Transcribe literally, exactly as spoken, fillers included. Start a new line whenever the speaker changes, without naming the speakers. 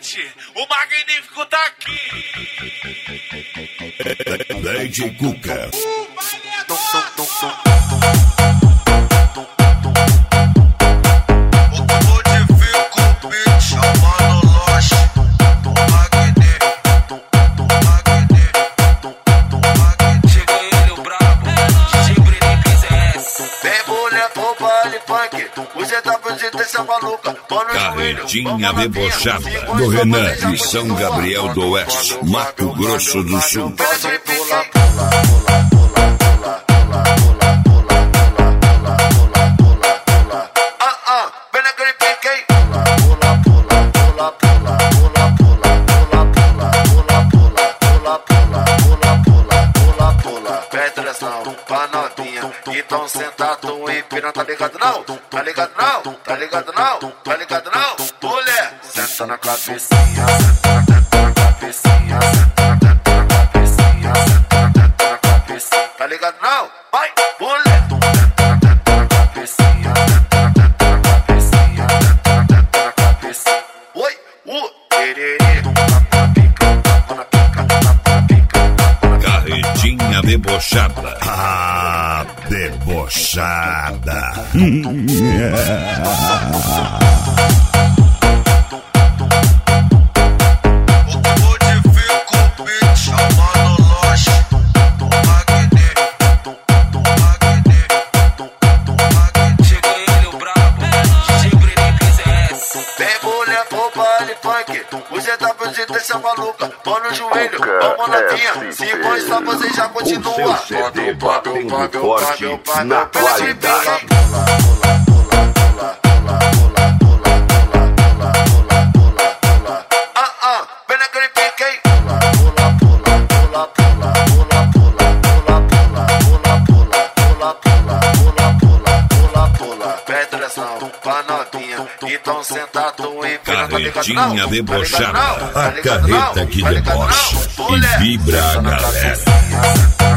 gente, o Magnífico tá aqui.
D J Cuca. Carretinha debochada do Renan de São Gabriel do Oeste, Mato Grosso do Sul.
Então sentado em piranha, tá ligado não? Tá ligado não? Tá ligado não? Tá ligado não? Mulher, senta na cabecinha, senta na teta na cabecinha, senta na teta na cabecinha, senta na teta na cabecinha. Tá ligado não? Vai, mulher, senta na teta na cabecinha, senta na teta na cabecinha, senta na teta na cabecinha. Oi, uh, tererê, tapa na pica, tapa na pica, tapa na pica.
Carretinha debochada. Ah, debochada.
Maluca, pão no joelho, vamos novinha. Se gostar, você já continua.
O seu C D batendo forte na qualidade.
Ah, ah, vem naquele pique, hein? Pedração pra novinha, então sentado em
Carretinha debochada, a carreta que debocha e vibra a galera.